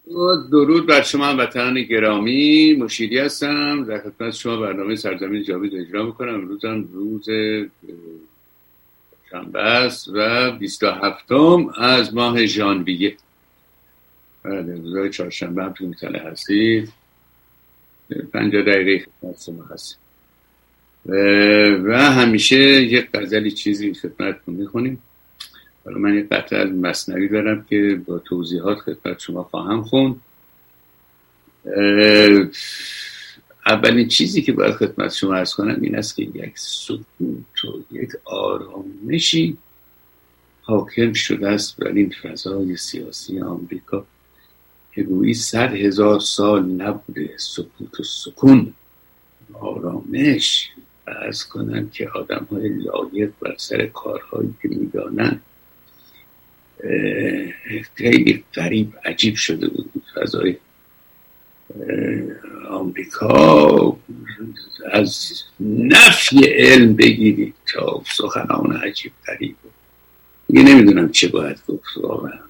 درود بر شما هموطنان گرامی. مشیری هستم، در خدمت شما برنامه سرزمین جاوید اجرا میکنم. امروز هم روز شنبه است و 27 از ماه ژانویه. روزهای چهارشنبه هم تو مطلع هستید. 50 دقیقه خدمت شما هستیم و همیشه یک غزلی چیزی خدمتتون میخونیم. حالا من یک قطعه از مثنوی دارم که با توضیحات خدمت شما خواهم خوند. اولین چیزی که باید خدمت شما عرض کنم این است که یک سکوت و یک آرامشی حاکم شده است بر این فضای سیاسی آمریکا که گویی 100,000 سال نبوده سکوت و سکون، آرامش. عرض کنم که آدم‌های لایق بر سر کارهایی که می‌دانند خیلی غریب عجیب شده بود. فضای آمریکا از نفی علم بگیرید تا سخنان عجیب غریب، دیگه نمیدونم چه باید گفت، واقعا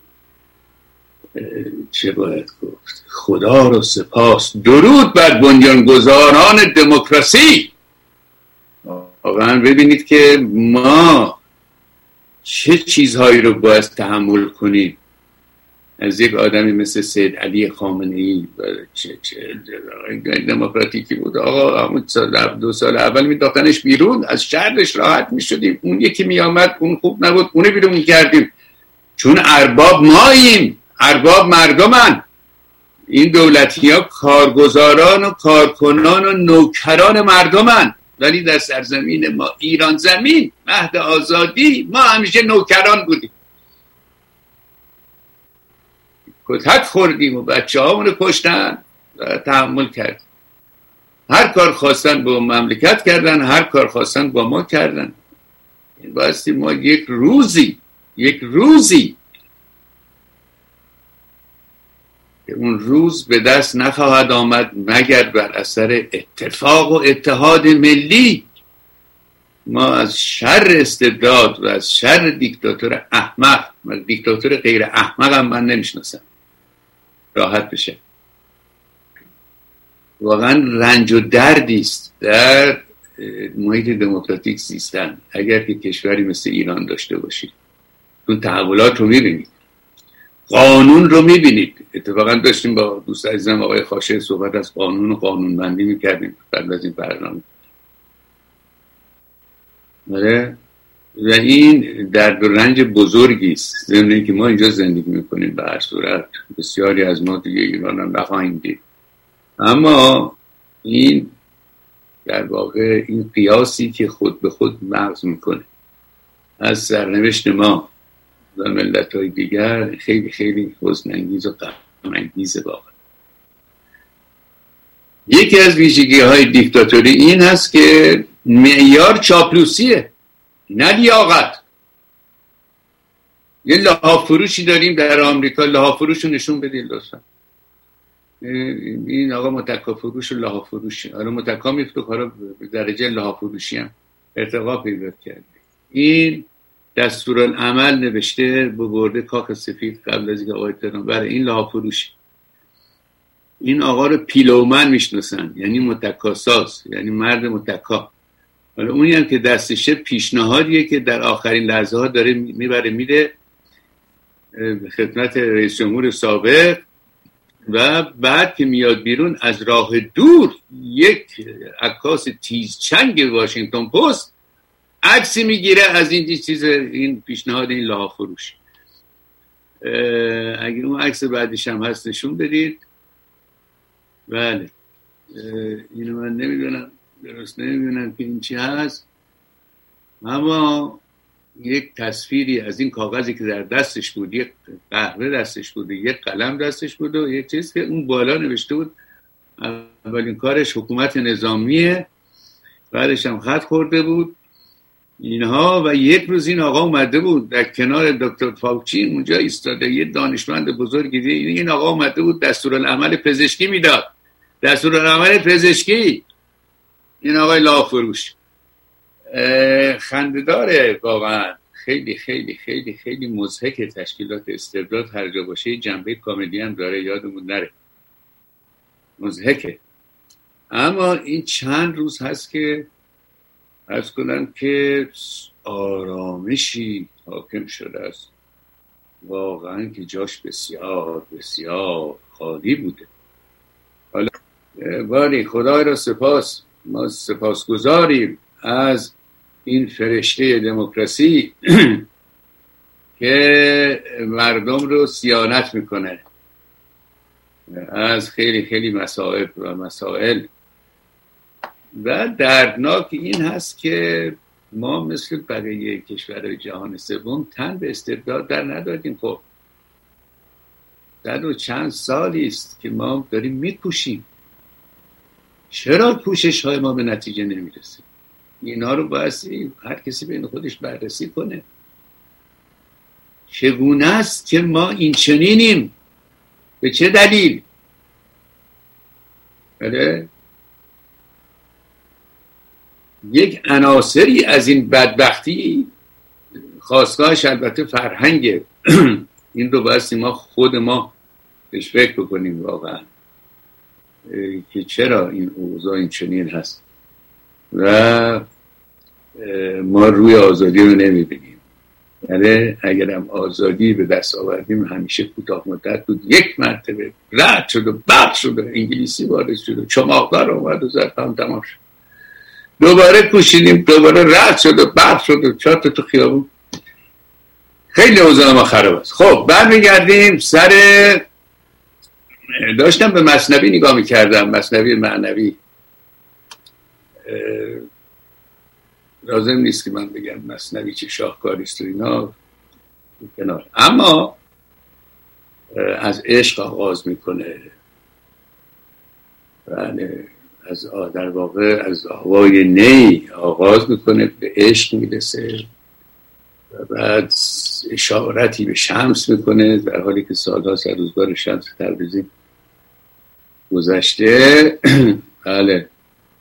چه باید گفت. خدا رو سپاس، درود بر بنیانگذاران دموکراسی. واقعا ببینید که ما چه چیزهایی رو باید تحمل کنیم از یک آدمی مثل سید علی خامنه‌ای. چه دموکراتیکی بود آقا. همون 2 سال اول میداختنش بیرون، از شرش راحت میشدیم. اون یکی میامد اون خوب نبود، اونو بیرون میکردیم، چون ارباب ماییم، ارباب مردمن. این دولتی ها کارگزاران و کارکنان و نوکران مردمن. ولی در سرزمین ما ایران زمین، مهد آزادی، ما همیشه نوکران بودیم. کتک خوردیم و بچه هامونو کشتن و تحمل کردیم. هر کار خواستن با مملکت کردن، هر کار خواستن با ما کردن. این بایستی ما یک روزی که اون روز به دست نخواهد آمد مگر بر اثر اتفاق و اتحاد ملی. ما از شر استبداد و از شر دیکتاتور احمق، دیکتاتور غیر احمق هم من نمیشناسم، راحت بشه. واقعا رنج و دردی است در محیط دموکراتیک زیستن اگر که کشوری مثل ایران داشته باشید. اون تحولات رو میبینید، قانون رو میبینید. اتفاقا داشتیم با دوست عزیزم آقای خاشه صحبت از قانون و قانونمندی میکردیم قبل از این برنامه. و این درد و رنج بزرگی است. ضمن اینکه ما اینجا زندگی میکنیم، به هر صورت بسیاری از ما دیگه ایران هم نخواهیم دید، اما این در واقع این قیاسی که خود به خود مغز میکنه از سرنوشت ما و ملت‌های دیگر خیلی خیلی حزن انگیز و غم انگیزه. واقعا یکی از ویژگی‌های دیکتاتوری این هست که معیار چاپلوسیه، نه لیاقت. یه لحاف فروشی داریم در آمریکا، لحاف فروش رو نشون بدید لطفا. این آقا متکا فروش و لحاف فروشی، حالا متکا میفته کارا به درجه لحاف فروشی هم ارتقا پیدا کرده. این دستورالعمل نوشته به برده کاخ سفید قبل از اینکه آقای ترامپ برای این لحاف فروشی. این آقا رو پیلومن میشناسن، یعنی متکاساز، یعنی مرد متکا. حالا اونی هم که دستشه پیشنهادیه که در آخرین لحظه ها داره میبره میده خدمت رئیس جمهور سابق و بعد که میاد بیرون از راه دور یک عکاس تیزچنگ واشنگتن پست عکسی میگیره از این چیز، این پیشنهاد این لحاف فروش. اگه اون عکس بعدش هم هست نشون بدید. بله اینو من نمیدونم، درست نمیدونم که این چی هست، اما یک تصویری از این کاغذی که در دستش بود، یک قهوه دستش بود، یک قلم دستش بود و یک چیز که اون بالا نوشته بود اولین کارش حکومت نظامیه، بعدش هم خط خورده بود اینها. و یک روز این آقا اومده بود در کنار دکتر فاوچی اونجا ایستاده، یه دانشمند بزرگی، این آقا اومده بود دستورالعمل پزشکی میداد، دستورالعمل پزشکی. این آقای لحاف فروش خنده‌داره، واقعا خیلی خیلی خیلی خیلی مضحک تشکیلات استبداد هر جا باشه جنبه کمدی هم داره، یادمون نره، مضحکه. اما این چند روز هست که عرض کنم که آرامشی حاکم شده است واقعا که جاش بسیار بسیار خالی بوده. حالا باری خدای را سپاس، ما سپاسگزاریم از این فرشته دموکراسی که مردم رو صیانت میکنه از خیلی خیلی مصائب و مسائل. و دردناک این هست که ما مثل بقیه کشورهای جهان سوم تن به استبداد در ندادیم. خب 100 و چند سالی است که ما داریم میکوشیم، چرا کوشش های ما به نتیجه نمیرسه؟ اینا رو بایستی هر کسی بین خودش بررسی کنه. چگونه است که ما این چنینیم؟ به چه دلیل؟ بله یک عناصری از این بدبختی خواستگاهش البته فرهنگه این رو بایستی ما خود ما بهش فکر بکنیم واقعا که چرا این اوضاع این چنین هست و ما روی آزادی رو نمیبینیم. یعنی اگرم آزادی به دست آوردیم همیشه کوتاه مدت بود، یک مرتبه رد شد و برق شد و انگلیسی وارد شد و چماقدار اومد و زد هم تمام شد، دوباره کوشیدیم دوباره رد شد و برق شد و چهار تا تو خیابون. خیلی اوضاع ما خراب است. خب برمیگردیم سر داشتم به مثنوی نگاه میکردم، مثنوی معنوی. لازم نیست که من بگم مثنوی چه شاهکاری است و اینا کنار، اما از عشق آغاز میکنه، از در واقع از آوای نی آغاز میکنه، به عشق میرسه و بعد اشارتی به شمس میکنه در حالی که سالها از روزگار شمس تبریزی گذشته. بله.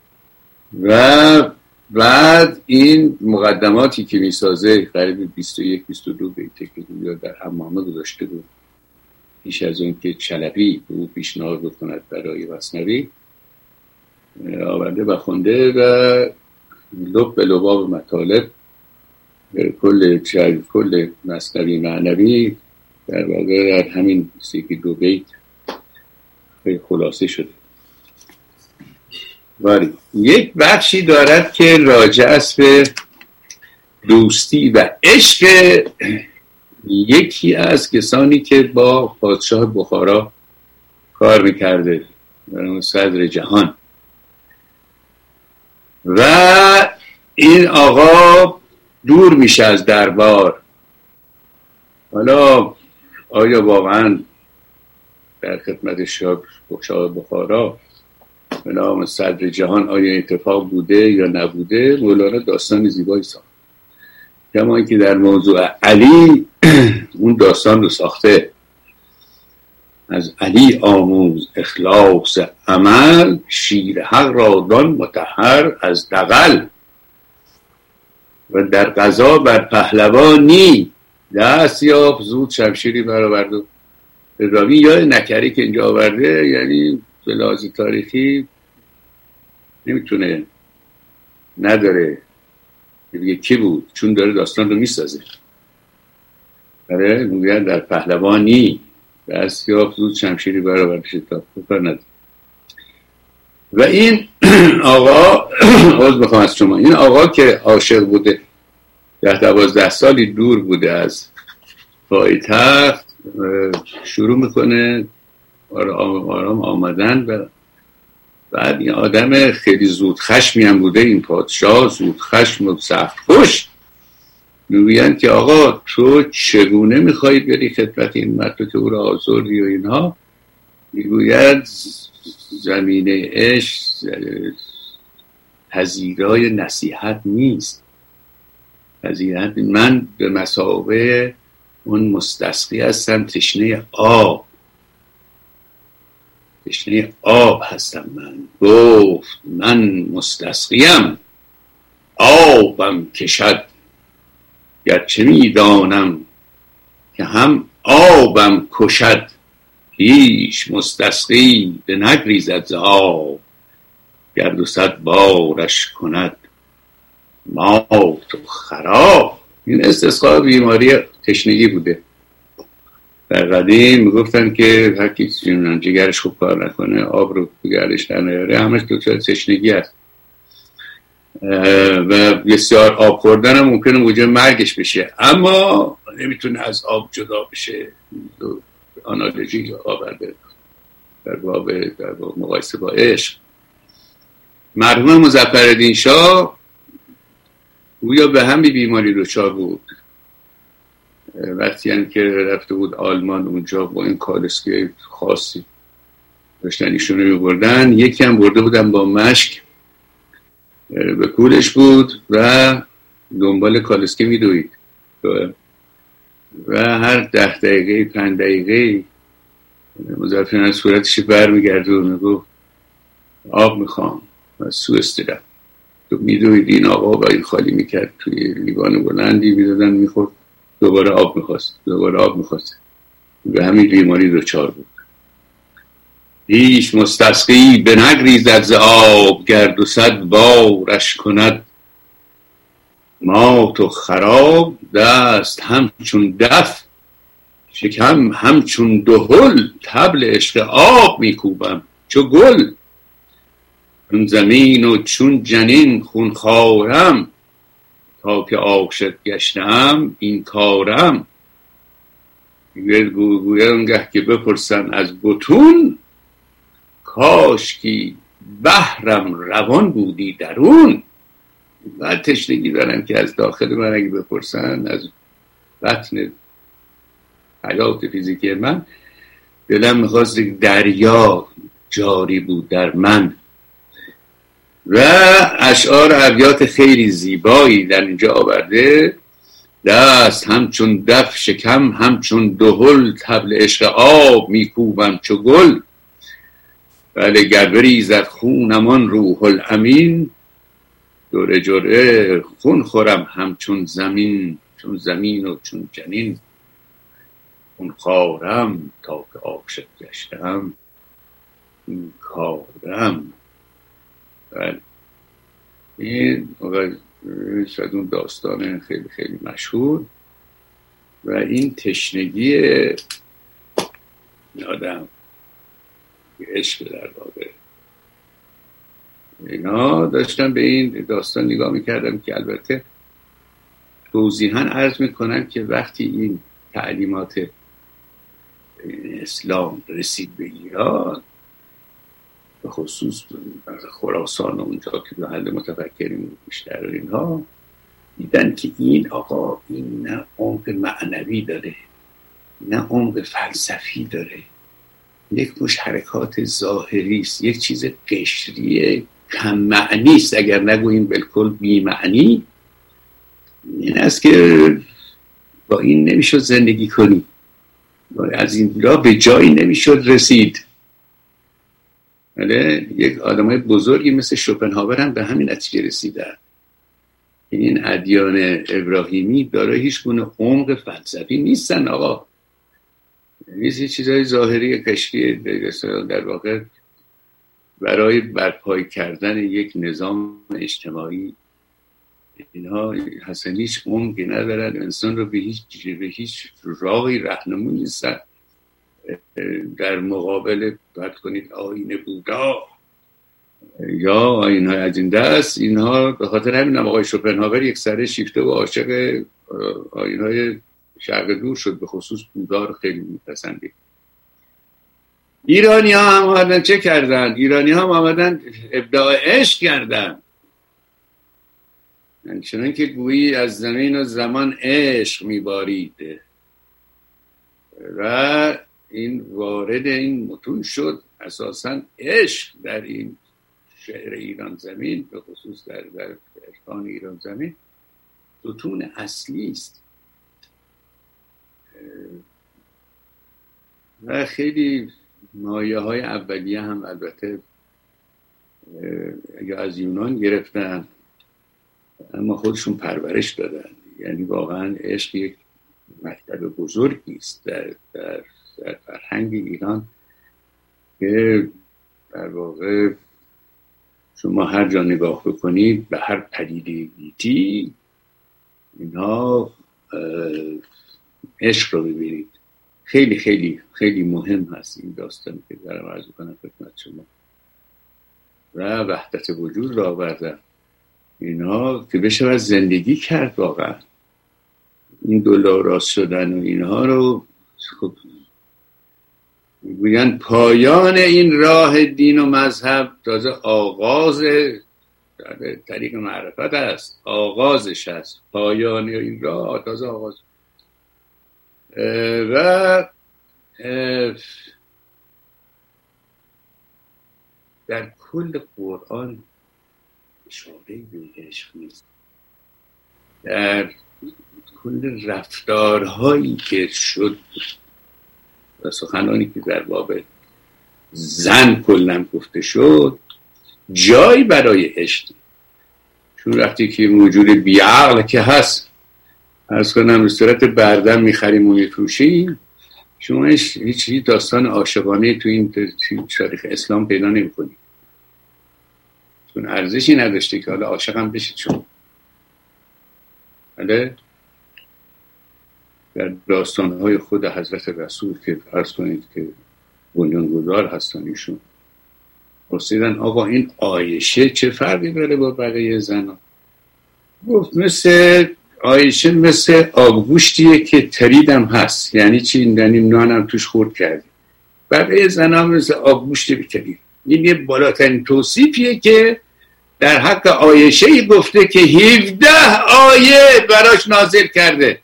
و بعد این مقدماتی که میسازه قریب 21-22 بیته که در حمامه گذاشته بود پیش از اون که چلبی به او پیشنهاد بکند برای مثنوی، آورده و خونده و لب به لباب مطالب کل مثنوی معنوی در واقع در همین 32 بیت خلاصه شده. ولی یک بخشی دارد که راجع است به دوستی و عشق یکی از کسانی که با پادشاه بخارا کار میکرده، صدر جهان. و این آقا دور میشه از دربار. حالا آیا واقعا در خدمت شاه بخارا به نام صدر جهان آیا اتفاق بوده یا نبوده؟ مولانا داستان زیبایی ساخت، کما اینکه در موضوع علی اون داستان رو ساخته. از علی آموز اخلاص عمل، شیر حق را دان مطهر از دغل. و در قضا بر پهلوانی دست یافت، زود شمشیری برآورد. و راوی یا نکری که اینجا آورده یعنی به لحاظ تاریخی نمیتونه نداره بگه کی بود، چون داره داستان رو میسازه. میگن در پهلوانی دست یافت، زود شمشیری برآورد شتاب بکار نداره. و این آقا عوض بخوام از شما، این آقا که عاشق بوده 10-12 سالی دور بوده از پایتخت، شروع میکنه آرام آرام آمدن. و بعد این آدم خیلی زود خشمی هم بوده، این پادشاه زود خشم و سخت خوش، میگویند که آقا تو چگونه میخوایی بری خدمت این مرد که او را آزردی و اینها؟ میگوید زمینه عشق پذیرای نصیحت نیست. پذیرت من به مثابه اون مستسقی هستم، تشنه آب، تشنه آب هستم من. گفت من مستسقیم، آبم کشد گرچه میدانم که هم آبم کشد، هیچ مستسقی به نگریزد ز آب. گرد و صد بارش کند مات و خراب. این استسقا بیماری تشنگی بوده. در قدیم میگفتن که هر کی جگرش خوب کار نکنه، آب رو جگرش در نیاره، همش دچار تشنگی است و بسیار آب خوردن هم ممکنه موجب مرگش بشه، اما نمیتونه از آب جدا بشه. آنالوژی آورده در باب مقایسه با عشق. مرحوم مظفرالدین شاه گویا به همین بیماری دچار بود. وقتی هم که رفته بود آلمان، اونجا با این کالسکه خاصی داشتن ایشونو میبردن، یکی هم برده بودن با مشک به کولش بود و دنبال کالسکه میدوید و هر 10 دقیقه 5 دقیقه مظفرالدین صورتش برمیگرد و میگو آب میخوام و سو استرم. تو میدوید این آقا و این خالی میکرد توی لیوان بلندی میدادن میخورد، دوباره آب میخواست. به همین بیماری دچار بود. هیچ مستسقی به نگریزد ز آب، گرد و صد بارش کند مات و خراب. دست همچون دف، شکم همچون دهل، طبل عشق آب میکوبم چو گل. چون زمین و چون جنین خون خوارم، تا که عاشق گشتم این کارم. گویا اونگه که بپرسن از بطون، کاشکی بحرم روان بودی درون. بعد تشنگی دارم که از داخل من اگه بپرسن، از بطن حیات فیزیکی من، دلم میخواست دریا جاری بود در من. و اشعار ابیات خیلی زیبایی در اینجا آورده. دست همچون دف، شکم همچون دهل، طبل عشق آب میکوبم چو گل. بله گر بریزد خونمان روح الامین، جرعه جرعه خون خورم همچون زمین. چون زمین و چون جنین خون خوارم، تا که عاشق گشتم این کارم. بله این شاید اون داستان خیلی خیلی مشهور و این تشنگی آدم عشق در واقع. اینا داشتم به این داستان نگاه میکردم که البته توضیحاً عرض میکنم که وقتی این تعلیمات اسلام رسید به ایران، به خصوص خراسان اونجا که محل متفکرین بیشتر و اینها دیدن که این آقا این نه عمق معنوی داره نه عمق فلسفی داره، یک مش حرکات ظاهری است، یک چیز قشریه، کم معنی است، اگر نگوییم بالکل بی معنی. این است که با این نمیشد زندگی کنی، از این راه به جایی نمیشد رسید. یک آدمای بزرگی مثل شوپنهاور هم به همین نتیجه رسیدن. این ادیان ابراهیمی دارای هیچ گونه عمق فلسفی نیستن آقا، نیست، چیزای ظاهری قشری در واقع برای برپای کردن یک نظام اجتماعی. اینها اصلا هیچ عمقی ندارن، انسان رو به هیچ راهی راهنمون نیستن. در مقابل باید کنید آیین بودا یا آیین های از این دست، اینها به خاطر همین هم آقای شوپنهاور یک سره شیفته و عاشق آیین های شرق دور شد، به خصوص بودا رو خیلی میپسندید. ایرانی ها هم آمدن چه کردن؟ ایرانی ها هم آمدن ابداع عشق کردن، چنان که گویی از زمین و زمان عشق میبارید و این وارد این متون شد. اساساً عشق در این شعر ایران زمین، به خصوص در عرفان ایران زمین، ستون اصلی است و خیلی مایه های اولیه هم البته یا از یونان گرفتن، اما خودشون پرورش دادن. یعنی واقعا عشق یک مکتب بزرگی است در فرهنگ ایران که در واقع شما هر جا نگاه بکنید به هر پدیده گیتی اینها عشق رو ببینید. خیلی خیلی خیلی مهم هست این داستانی که دارم عرض کنم خدمت شما و وحدت وجود را آوردن اینها که بشه از زندگی کرد. واقعا این دو راست شدن و اینها رو خب میگوین پایان این راه دین و مذهب تازه آغاز در طریق معرفت است، آغازش است، پایان این راه تازه آغاز. و در کل قرآن اشاره به عشق نیست، در کل رفتارهایی که شد و سخنانی که در باب زن کلا گفته شد جایی برای عشق. چون وقتی که موجود بیعقل که هست عرض کنم به صورت بردم میخریم و میفروشیم، شما هیچ داستان عاشقانه تو این تاریخ اسلام پیدا نمی‌کنید، چون ارزشی نداشته که حالا عاشق هم بشید شما. بله در داستان‌های خود حضرت رسول که فرض کنید که بنیانگذار هستن ایشون پرسیدن آقا این عایشه چه فرقی داره با بقیه زنان؟ گفت مثل عایشه مثل آبگوشتیه که تریدم هست. یعنی چی؟ یعنی نانم توش خورد کردی. بقیه زنان مثل آبگوشت بی‌ترید. این یه بالاترین توصیفیه که در حق عایشه گفته که 17 آیه براش نازل کرده.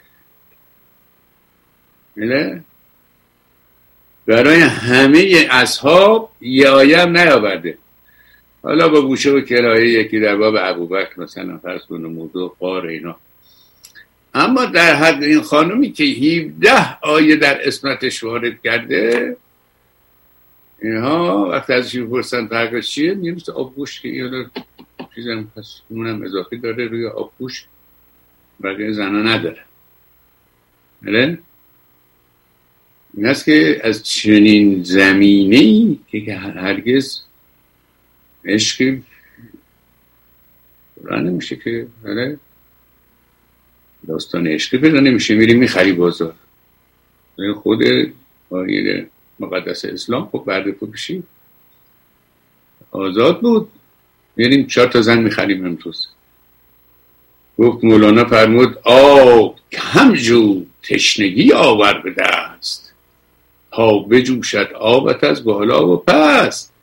نه؟ برای همه اصحاب یه آیه هم نیاورده. حالا با گوشه و کرایه یکی در باب ابوبکر مثلا فرض کنه موضوع قار اینا، اما در حد این خانومی که 17 آیه در اسمتش وارد کرده اینها وقتی ازش میپرسن فرقش چیه میگه مثل آبگوشت که اینو چیزم پس اونم اضافی داره روی آبگوشت بقیه زنا نداره. بله این است که از چنین زمینه‌ای که هرگز عشقی قرآن نمیشه که بله داستان عشقی پیدا نمیشه. میری میخری بازار خود آیه مقدس اسلام خب برده بشی آزاد بود، میریم 4 تا زن میخریم امروز. گفت مولانا فرمود آب همجو تشنگی آور به دست تا بجوشد آبت از بالا و پس.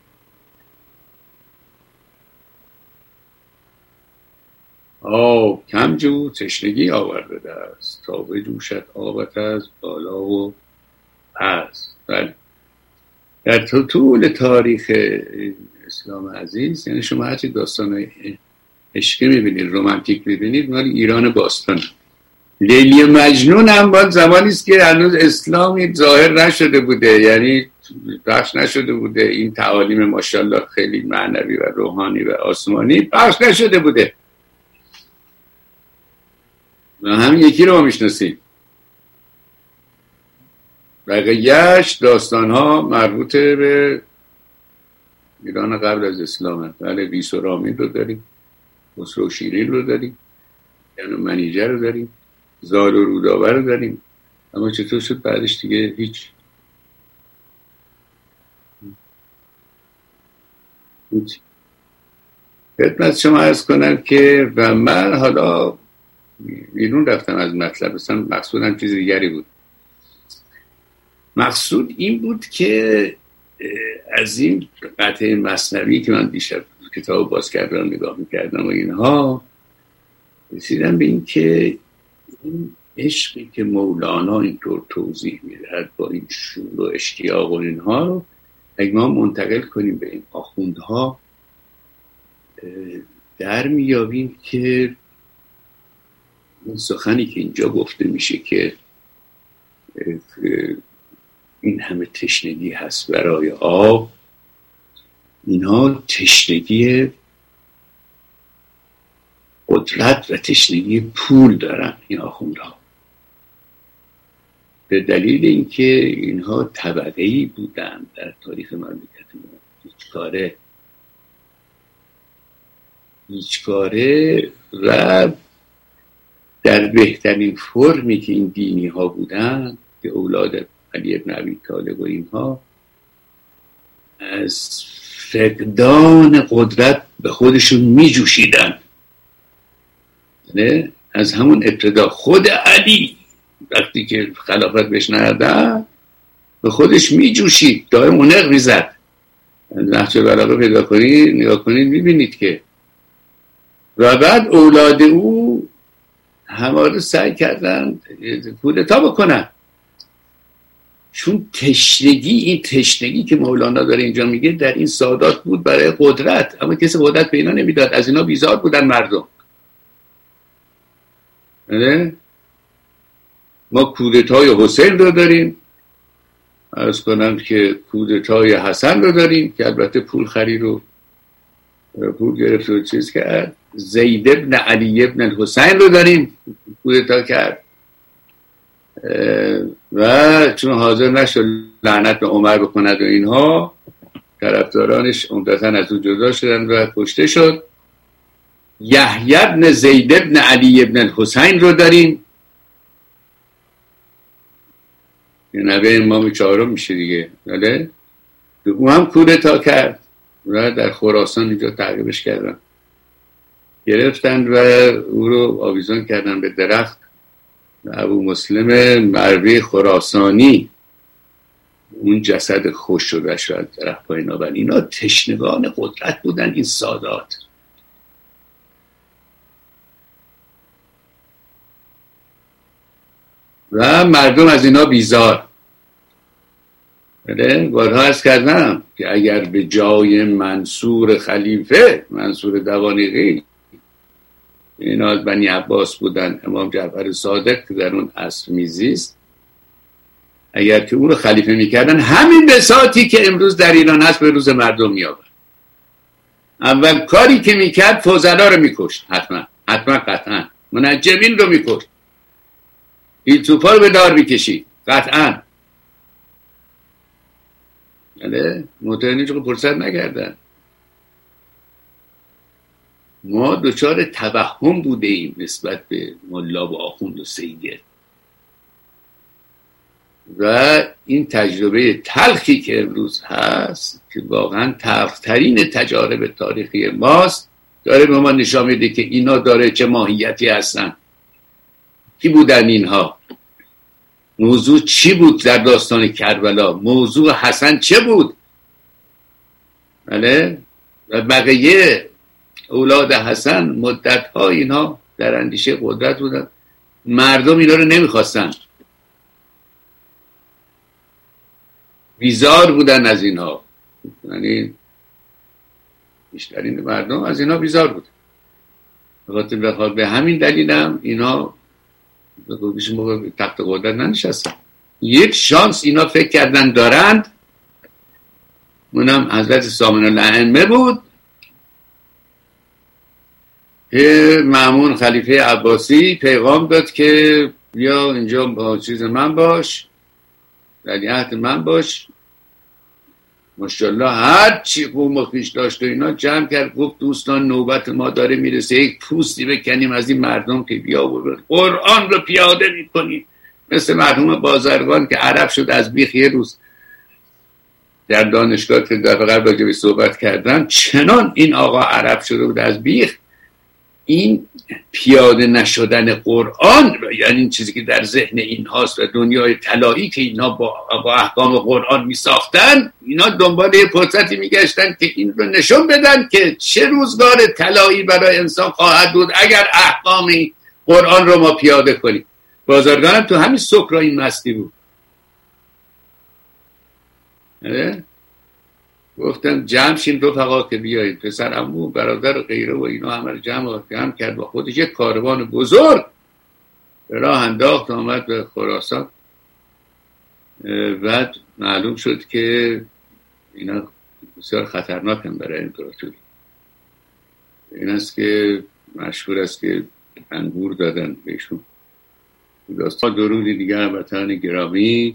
آب کم جو تشنگی آور به دست تا بجوشد آبت از بالا و پس. بله در طول تاریخ اسلام عزیز یعنی شما هرچی داستان عشقی میبینید رمانتیک میبینید مال ایران باستان. لیلی مجنون هم باید زمانی است که هنوز اسلامی ظاهر نشده بوده، یعنی پخش نشده بوده، این تعالیم ماشاءالله خیلی معنوی و روحانی و آسمانی پخش نشده بوده و همین یکی رو ما میشناسیم. بقیه‌اش داستان‌ها مربوط به ایران قبل از اسلام. بله بیسرامین رو داریم، خسرو شیرین رو داریم، یعنی منیجه رو داریم، زال و رودابه رو داریم، اما چطور شد بعدش دیگه هیچ. خدمت شما عرض کنم که و من حالا بیرون رفتم از مطلب، مثلا مقصودم چیز دیگری بود. مقصود این بود که از این قطعه مثنوی که من دیشب کتاب باز کردم نگاه میکردم و اینها رسیدم به این که این عشقی که مولانا اینطور توضیح میدهد با این شور و اشتیاق و اینها رو اگه ما منتقل کنیم به این آخوندها در میابیم که این سخنی که اینجا گفته میشه که این همه تشنگی هست برای آب، اینها تشنگی قدرت و تشنگی پول دارن این آخوندها، به دلیل اینکه اینها طبقه‌ای بودن در تاریخ مملکت ما، هیچکاره و در بهترین فرمی که این دینی ها بودن که اولاد علی ابن ابی طالب و اینها از فقدان قدرت به خودشون می جوشیدن. نه؟ از همون ابتدا خود علی وقتی که خلافت بهش ندادن به خودش می جوشید، دائم اونق می زد. نهج البلاغه پیدا کنید نگاه کنید میبینید که و بعد اولاد او همه رو سعی کردن کودتا بکنن، چون این تشنگی که مولانا داره اینجا میگه در این سادات بود برای قدرت، اما کسی قدرت به اینا نمیداد، از اینا بیزار بودن مردم. ما کودتای حسین رو داریم، عرض کنم که کودتای حسن رو داریم که البته پول خرید و پول گرفت و چیز کرد. زید ابن علی ابن الحسین رو داریم کودتا کرد و چون حاضر نشد لعنت به عمر بکند و اینها، طرفدارانش عمدتاً از او جدا شدن و کشته شد. یحیی ابن زید ابن علی ابن الحسین رو داریم، یه نوه امام چهارم میشه دیگه، بله؟ او هم کودتا کرد و در خراسان اینجا تعقیبش کردن، گرفتن و او رو آویزان کردن به درخت. ابو مسلم مروی خراسانی اون جسد خوش شده شد درخت پایین آورد. اینا تشنگان قدرت بودن، این سادات. و مردم از اینا بیزار. بارها عرض کردم که اگر به جای منصور خلیفه، منصور دوانیقی، اینا از بنی عباس بودن، امام جعفر صادق که در اون عصر میزیست، اگر که اون رو خلیفه میکردن، همین بساطی که امروز در ایران هست به روز مردم میآورد. اول کاری که میکرد فضلا رو میکشت، حتما قطعا منجمین رو میکشت، فیلسوفا رو به دار میکشید قطعا. معترضین چون فرصت نکردن. ما دچار توهم بوده ایم نسبت به ملا و آخوند و سیده و این تجربه تلخی که امروز هست که واقعا تلخترین تجارب تاریخی ماست، داره به ما نشان میده که اینا داره چه ماهیتی هستن، کی بودن اینها، موضوع چی بود در داستان کربلا، موضوع حسن چه بود. بله؟ و بقیه اولاد حسن مدت‌ها اینها در اندیشه قدرت بودن، مردم اینا رو نمیخواستن، بیزار بودن از اینها، یعنی بیشترین مردم از اینها بیزار بودن. به همین دلیل هم اینا بیش موقع تخت قدرت ننشستن. یک شانس اینا فکر کردن دارند، اونم حضرت سامن الائمه بود که مأمون خلیفه عباسی پیغام داد که بیا اینجا با چیز من باش، ولیعهد من باش. ماشاءالله هر چی قوم و خویش داشت و اینا جمع کرد، گفت دوستان نوبت ما داره میرسه یک پوستی بکنیم از این مردم که بیا و قرآن رو پیاده میکنیم، مثل مرحوم بازرگان که عرب شد از بیخ. یه روز در دانشگاه که در قبل راجبی صحبت کردن، چنان این آقا عرب شده بود از بیخ، این پیاده نشدن قرآن، یعنی این چیزی که در ذهن این هاست و دنیای طلایی که اینا با احکام قرآن می ساختن، اینا دنبال یه فرصتی می گشتن که این رو نشون بدن که چه روزگار طلایی برای انسان خواهد بود اگر احکام قرآن رو ما پیاده کنیم. بازرگانم تو همین سکر این مستی بود. گفتم جمع شین رفقا که بیایید، پسر عمو برادر و غیره و اینا همه رو جمع کرد با خودش یک کاروان بزرگ به راه انداخت، آمد به خراسان. بعد معلوم شد که اینا بسیار خطرناک هم برای امپراتوری. این است که مشهور است که انگور دادن بهشون. داستان درودی دیگر وطن گرامی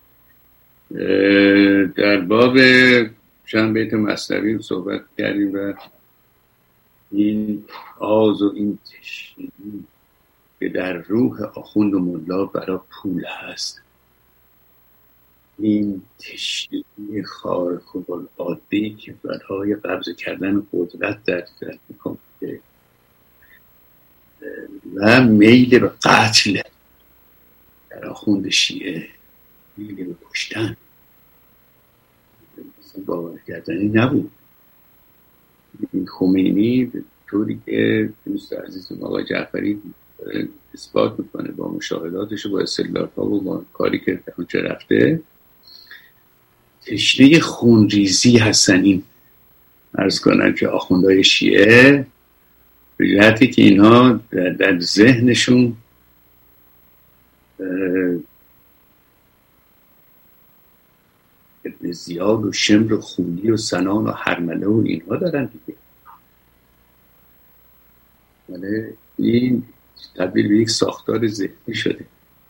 در باب چند بیت مثنوی صحبت کردیم و این آز و این تشنگی که در روح آخوند و ملا برای پول هست، این تشنگی خارق العاده که برای قبض کردن قدرت در میکنه و میل به قتل در آخوند شیعه، میل به کشتن باور کردنی نبود. این خمینی طوری که دوست عزیزم آقای جعفری اثبات میکنه با مشاهداتش و با استدلال‌ها و با کاری که اونجا رفته، تشنه خونریزی هستن. این عرض کنن که آخوندهای شیعه به جهتی که اینها در ذهنشون ابن زیاد و شمر و خولی و سنان و حرمله و اینها دارن دیگه. ولی این تبدیل به یک ساختار ذهنی شده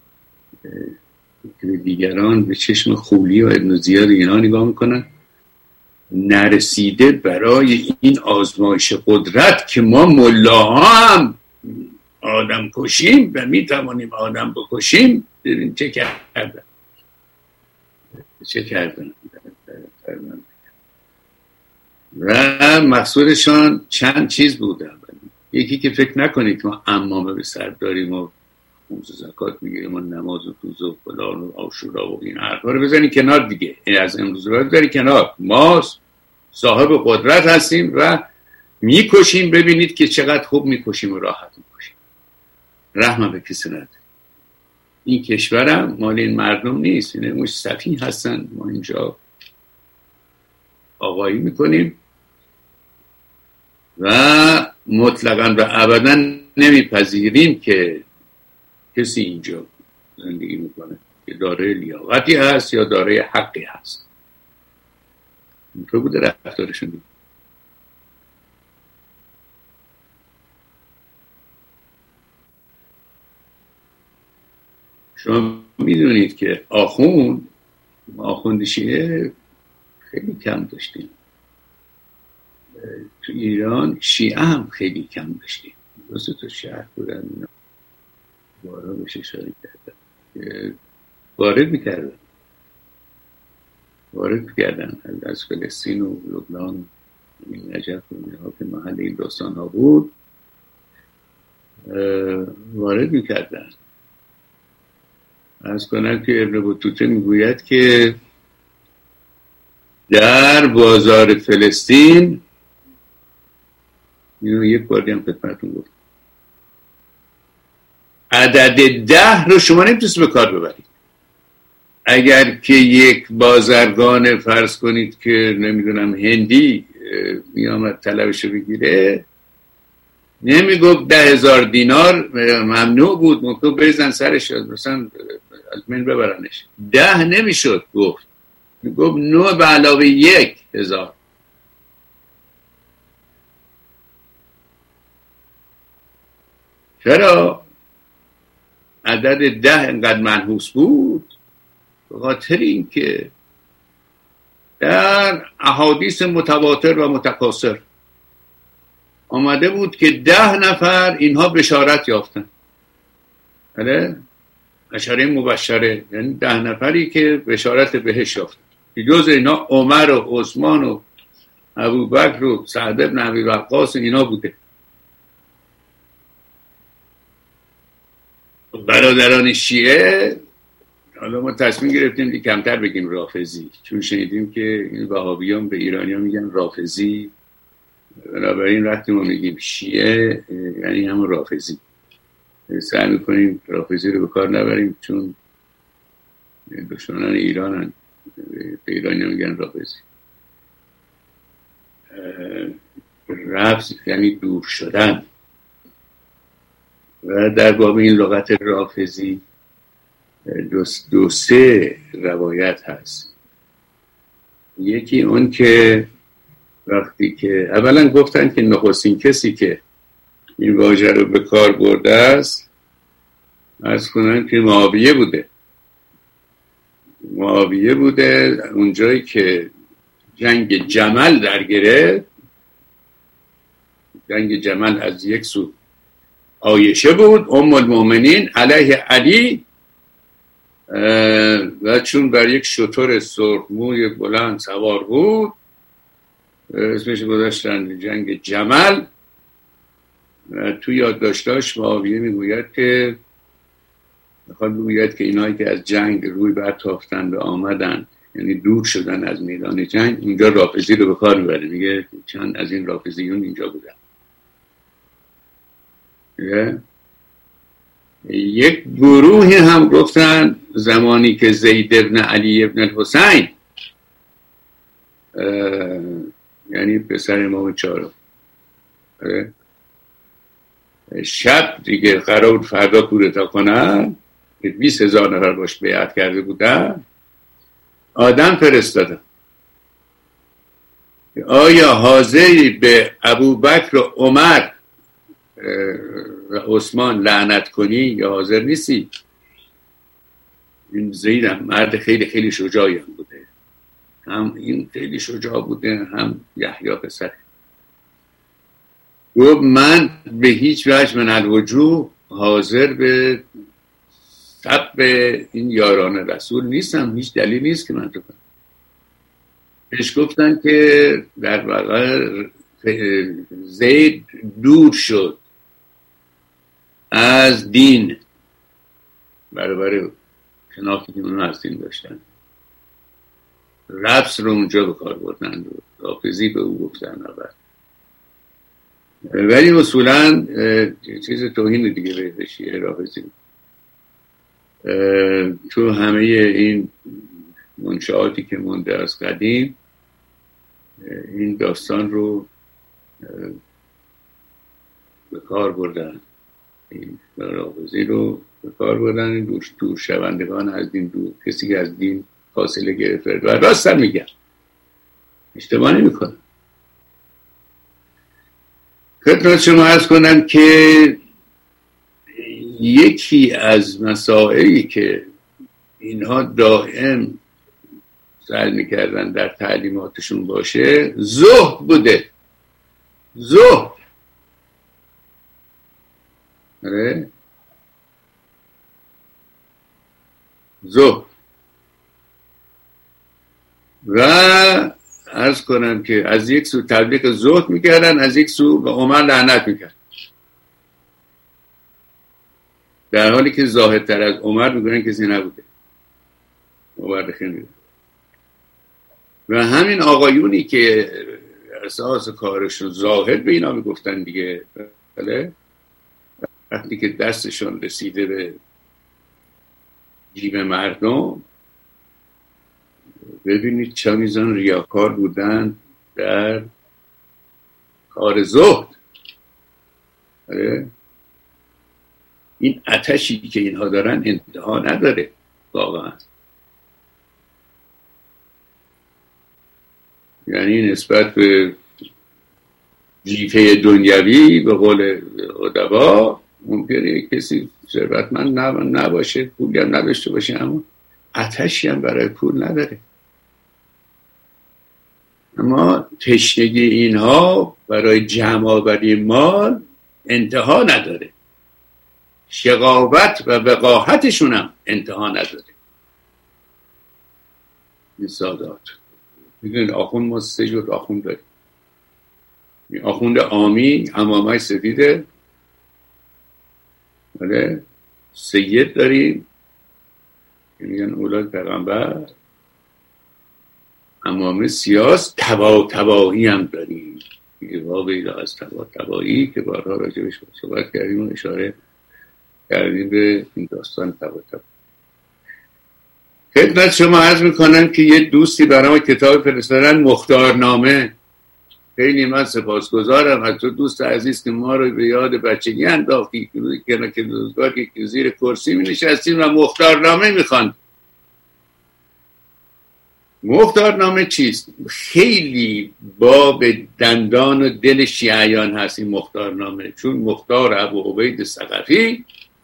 که دیگران به چشم خولی و ابن زیاد اینا نگاه میکنن، نرسیده برای این آزمایش قدرت که ما ملاها هم آدم کشیم و میتوانیم آدم بکشیم. ببین چه کردن و مقصودشان چند چیز بوده. یکی که فکر نکنید ما امامه به سر داریم و خمس زکات میگیریم و نماز و روزه و فلان و عاشورا و این حرفا رو بزنید کنار دیگه. از امروز بعد بذارید کنار. ما صاحب قدرت هستیم و میکشیم. ببینید که چقدر خوب میکشیم و راحت میکشیم. رحم به کسی نداریم. این کشورم مال این مردم نیست. اینه مش سفیه هستن. ما اینجا آقایی میکنیم و مطلقاً و ابداً نمیپذیریم که کسی اینجا زندگی میکنه که دارای لیاقتی هست یا دارای حقی هست. اینطور بوده رفتارشون دیگه. شما میدونید که آخوند شیعه خیلی کم داشتیم. تو ایران شیعه هم خیلی کم داشتیم. دوسته تا شهر بودن اینا بارا بشه شاری کردن، وارد میکردن از فلسطین و لبنان این نجف و اینها که محل این داستان ها بود وارد میکردن. از کنم که ابن بطوطه میگوید که در بازار فلسطین، اینو یک باری هم خدمتتون گفت، عدد 10 رو شما نمیتونید به کار ببرید. اگر که یک بازرگان فرض کنید که نمیدونم هندی میامد طلبشو بگیره، نمیگفت 10,000 دینار ممنوع بود، ممکن بریزن سرش مثلا از من ببرنش. 10 نمیشد گفت، میگفت 9 به علاوه 1,000. چرا عدد 10 انقدر منحوس بود؟ به خاطر اینکه در احادیث متواتر و متکاثر آمده بود که 10 نفر اینها بشارت یافتن. بله، اشاره مبشره، یعنی 10 نفری که بشارت بهشت یافتن. جز اینا عمر و عثمان و ابوبکر و سعد بن ابی وقاص اینا بوده. برادران شیعه، حالا ما تصمیم گرفتیم که کمتر بگیم رافضی، چون شنیدیم که این وهابیان به ایرانیان میگن رافضی، بنابراین وقتی ما میگیم شیعه یعنی همون رافضی. سعی میکنیم رافضی رو به کار نبریم، چون دشمنان ایرانن، به ایرانیان میگن رافضی. رفض یعنی دور شدن. و در باب این لغت رافضی دو سه روایت هست. یکی اون که وقتی که اولا گفتن که نخستین کسی که این واژه رو به کار برده است، عرض کنم که معاویه بوده اونجایی که جنگ جمل در گرفت. جنگ جمل از یک سو عایشه بود ام المؤمنین علیه علی، و چون بر یک شتر سرخموی بلند سوار بود اسمش گذاشتن جنگ جمل. تو یادداشتاش معاویه میگوید که میخواد بگوید که اینایی که از جنگ روی برتافتن و آمدن، یعنی دور شدن از میدان جنگ، اینجا رافضی رو به کار میبره. میگه چند از این رافضیون اینجا بودن. یک گروهی هم گفتن زمانی که زید ابن علی ابن الحسین، یعنی پسر امام چهارم، شب دیگه قرار بود فردا کودتا کنن، 20,000 نفر باش بیعت کرده بودن، آدم فرستادن آیا حاضری به ابوبکر و عمر و عثمان لعنت کنی یا حاضر نیستی؟ این زید هم مرد خیلی خیلی شجاعی هم بوده، هم این خیلی شجاع بوده، هم یحیی پسر. گفت من به هیچ وجه من الوجوه حاضر به سب این یاران رسول نیستم، هیچ دلیل نیست که من تو کنم. بهش گفتن که در واقع زید دور شد از دین برابر شناختی که اونها از دین داشتن، رفض رو اونجا به کار بردن و رافضی به او گفتن. ولی اصولا چیز توهین دیگه به شیعه رافضی تو همه این منشآتی که مونده از قدیم این داستان رو به کار بردن، این رافضی رو به کار بردن، این دور شوندگان از دین، دور کسی که از دین فاصله گرفته. و راستن میگم، اشتباه نمیکنم. خدمت شما عرض کنم که یکی از مسائلی که اینها دائم سعی میکردن در تعلیماتشون باشه زهد بوده. زهد و عرض کنم که از یک سو تبلیغ زهد میکردن، از یک سو به عمر لعنت میکردن، در حالی که زاهدتر از عمر میگن کسی نبوده. عمر خیلی. و همین آقایونی که اساس کارشون زاهد به اینا میگفتن دیگه، بله، وقتی که دستشون رسیده به جیب مردم، ببینید چه میزان ریاکار بودن در کار زهد. این آتشی که اینها دارن انتها نداره واقعا. یعنی نسبت به جیفه دنیوی به قول ادبا ممکنه کسی ثروتمند نباشه، پولی هم نداشته باشه، اما آتشی هم برای پول نداره. اما تشنگی اینها برای جمع آوری مال انتها نداره، شقاوت و وقاحتشون هم انتها نداره. این سادات میدونید آخوند، ما 3 جور آخوند داریم. آخوند عامی، عمامه سفیده، بله، سید داریم که میگن اولاد پیغمبر، عمامه سیاس، تباهی هم داریم، واقعی از تباهی که بارها راجبش صحبت کردیم و اشاره کردیم به این داستان تباهی. خدمت شما عرض میکنم که یه دوستی برام کتاب فرستادن، مختارنامه. خیلی من سپاسگزارم از تو دوست عزیز که ما رو به یاد بچگی انداختی که روزگاری که زیر کرسی می نشستیم و مختارنامه میخواند. مختارنامه چیست؟ خیلی باب دندان و دل شیعیان هست این مختارنامه، چون مختار ابوعبید ثقفی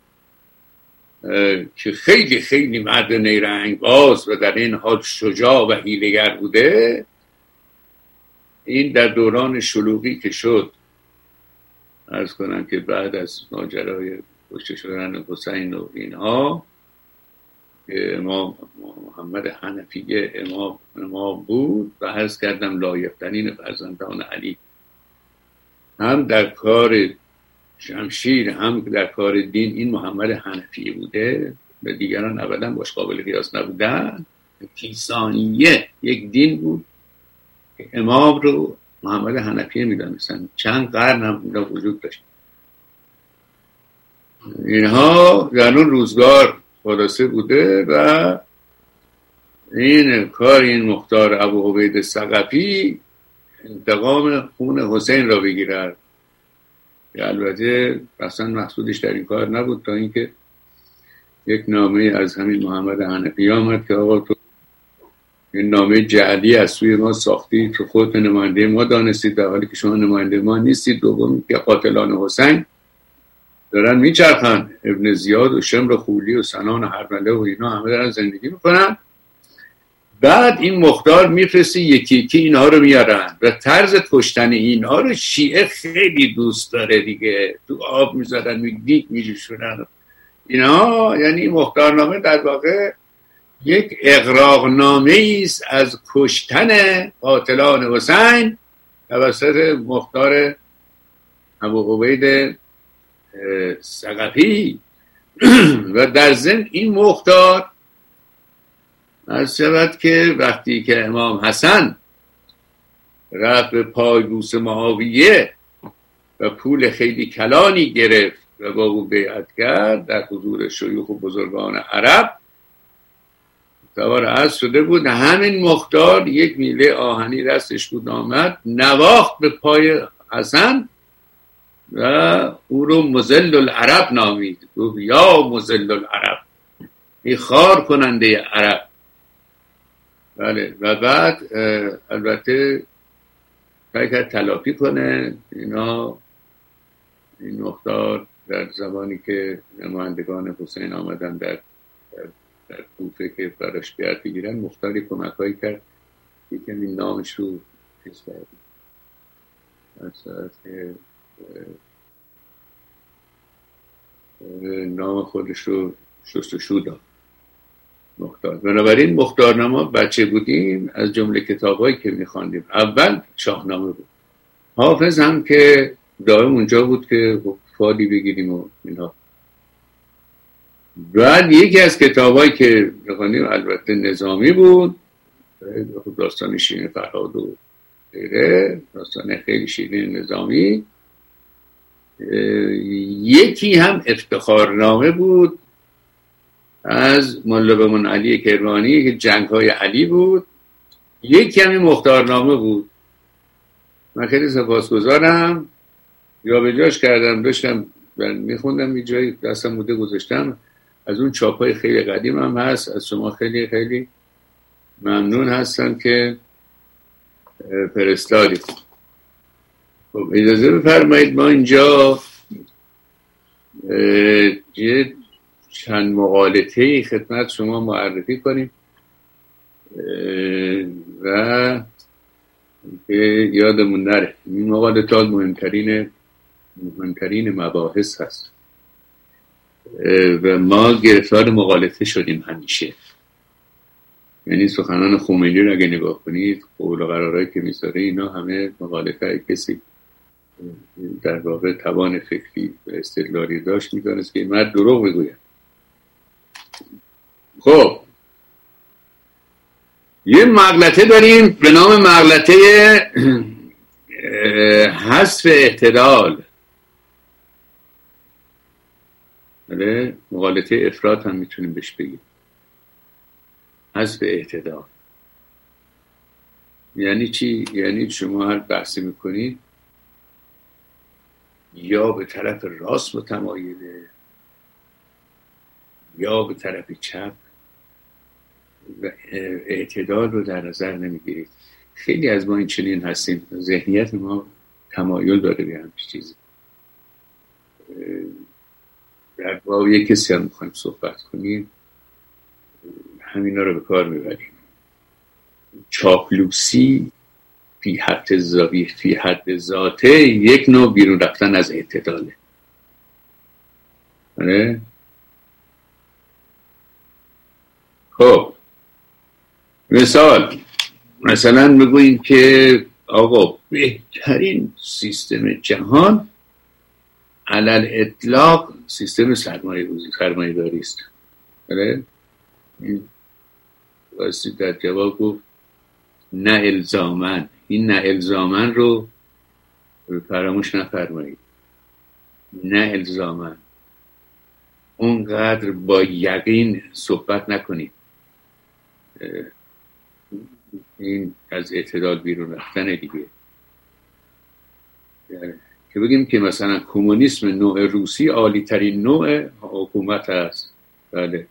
که خیلی خیلی مرد نیرنگ باز و در این حال شجاع و حیله‌گر بوده، این در دوران شلوغی که شد، عرض کنم که بعد از ماجرای کشته شدن حسین و اینها، امام محمد حنفیه امام بود و عرض کردم لایق‌ترین فرزندان علی، هم در کار شمشیر هم در کار دین این محمد حنفیه بوده و دیگران ابدا باش قابل قیاس نبودن. کیسانیه یک دین بود که امام رو محمد حنفیه میدانستن، چند قرن هم اونجا وجود داشت. اینها در اون روزگار خلاصه بوده و این کار این مختار ابوعبید ثقفی انتقام خون حسین را بگیرد، که البته اصلا مقصودش در این کار نبود، تا اینکه یک نامه از همین محمد حنفی آمد که آقا تو این نامه جعلی از سوی ما ساختی، تو خود نماینده ما دانستید در حالی که شما نماینده ما نیستید. دوم که قاتلان حسین دارن میچرخن، ابن زیاد و شمر و خولی و سنان و حرمله و اینا همه دارن زندگی میکنن. بعد این مختار میفرسته یکی یکی اینها رو میارن و طرز کشتن اینها رو شیعه خیلی دوست داره دیگه، تو آب میذارن میگیک میجوشونن اینها. یعنی مختارنامه در واقع یک اغراقنامه است از کشتن قاتلان حسین توسط مختار ابوعبید ثقفی. و در ضمن این مختار از شود که وقتی که امام حسن رفت به پایبوس معاویه و پول خیلی کلانی گرفت و با او بیعت کرد در حضور شیوخ و بزرگان عرب، سوار اسب شده بود، همین مختار یک میله آهنی دستش بود، آمد نواخت به پای حسن و او رو مذل العرب نامید، گفت یا مذل العرب، ای خار کننده عرب. بله. و بعد البته سعی کرد تلافی کنه اینا. این مختار در زمانی که نمایندگان حسین آمدن در کوفه که براش بیعت بگیرن، مختاری کمک هایی کرد که این نامش رو پیش کردیم که نام خودش رو شستشو داد مختار. بنابراین مختارنامه بچه بودیم از جمله کتابایی که میخواندیم اول شاهنامه بود. حافظ هم که دائم اونجا بود که فالی بگیریم و اینها. بعد یکی از کتابایی که میخواندیم البته نظامی بود، داستان شیرین فرهاد و غیره، داستان خیلی شیرین نظامی. یکی هم افتخارنامه بود از مولا بمون علی کرمانی که جنگ های علی بود. یکی همین مختارنامه بود. من خیلی سپاسگزارم، یا به جاش کردم، داشتم میخوندم، یه جایی دستم بوده گذاشتم. از اون چاپای خیلی قدیم هم هست. از شما خیلی خیلی ممنون هستم که فرستادید. خب اجازه بفرمایید ما اینجا یه چند مقالطه‌ای خدمت شما معرفی کنیم و یادمون نره. این مقالطات مهمترین مباحث هست و ما گرفتار مقالطه شدیم همیشه. یعنی سخنان خمینی رو اگه نگاه کنید، قول و قرارهایی که میذاره، اینا همه مقالطه. کسی در واقع توان فکری و استدلالی داشت میدانست که این مرد دروغ بگوید. خب یه مغلطه داریم به نام مغلطه حذف اعتدال. مغالطه افراط هم میتونیم بهش بگیم. حذف اعتدال یعنی چی؟ یعنی شما هر بحثی میکنید یا به طرف راست متمایله یا به طرف چپ اعتدال رو در نظر نمیگیرید. خیلی از ما این چنین هستیم، ذهنیت ما تمایل داره به همچین چیزی. در با یک کسی هم میخوایم صحبت کنیم همینا رو به کار میبریم. چاپلوسی فی حد ذاته یک نوع بیرون رفتن از اعتداله. خب مثلا بگوییم که آقا بهترین سیستم جهان علل اطلاق سیستم سرمایه داری است. این واسه در جواب گفت نه الزامن. این نه الزامن رو فراموش نفرمایید. نه الزامن اونقدر با یقین صحبت نکنید. این از اعتدال بیرون رفتن دیگه. که بگیم که مثلا کمونیسم نوع روسی عالی ترین نوع حکومت است. بله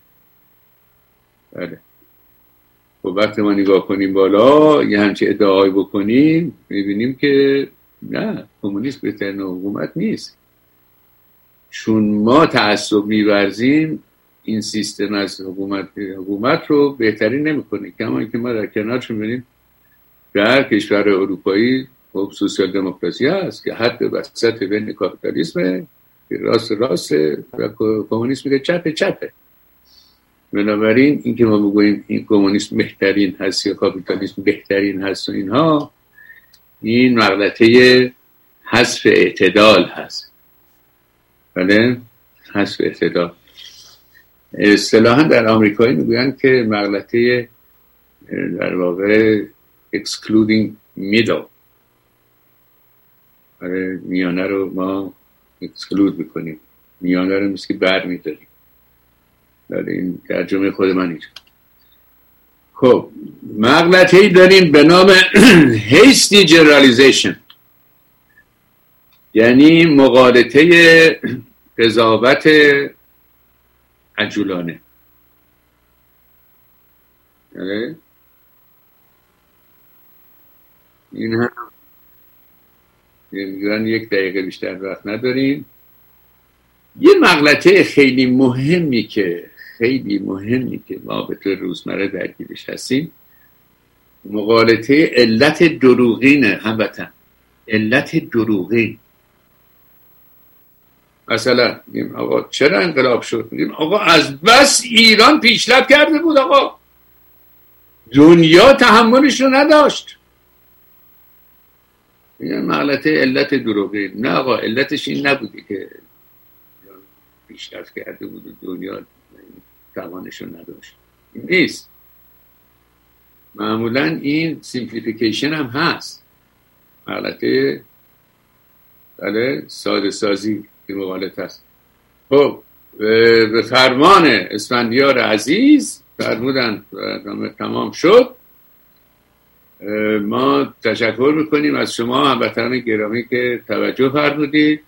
خب وقتی ما نگاه کنیم بالا یه همچه ادعای بکنیم میبینیم که نه، کمونیسم بهترین نوع حکومت نیست. چون ما تعصب می‌ورزیم این سیستم از حکومت رو بهترین نمی‌کنه. کما که ما در کنارش می‌بینیم در کشور اروپایی خب سوسیال دموکراسی هست که حد وسط بین کاپیتالیسم راست و کمونیسم که چپه. بنابراین این که ما بگوییم این کمونیسم بهترین هست یا کاپیتالیسم بهترین هست و اینها، این مغلطه حذف اعتدال هست. بله، حذف اعتدال. اصطلاحاً در آمریکایی میگویند که مغلطه در واقع excluding middle، میانه رو ما exclude میکنیم، میانه رو مثل که بر میداریم. این ترجمه خود من اینجا. خب مغلطه‌ای داریم به نام hasty generalization، یعنی مغالطه قضاوت عجولانه. این هم میگن 1 دقیقه بیشتر وقت نداریم. یه مغلطه خیلی مهمی که ما به طور روزمره درگیرش هستیم، مغالطه علت دروغینه. هموطن، علت دروغین. مثلا میگیم آقا چرا انقلاب شد؟ میگیم آقا از بس ایران پیشرفت کرده بود، آقا دنیا تحملش رو نداشت. میگن مغلطه علت دروغین. نه آقا، علتش این نبوده که پیشرفت کرده بود و دنیا توانش رو نداشت. این نیست. معمولا این سیمپلیفیکیشن هم هست، مغلطه بله ساده سازی که مغالط هست. خب به فرمان اسفندیار عزیز فرمودن و تمام شد. ما تشکر میکنیم از شما هموطنان گرامی که توجه فرمودید.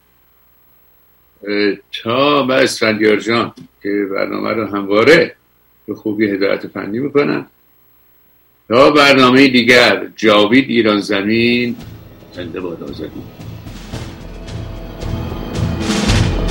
تا به اسفندیار جان که برنامه رو همواره به خوبی هدایت فنی میکنن. تا برنامه دیگر، جاوید ایران زمین، زنده باد آزادی.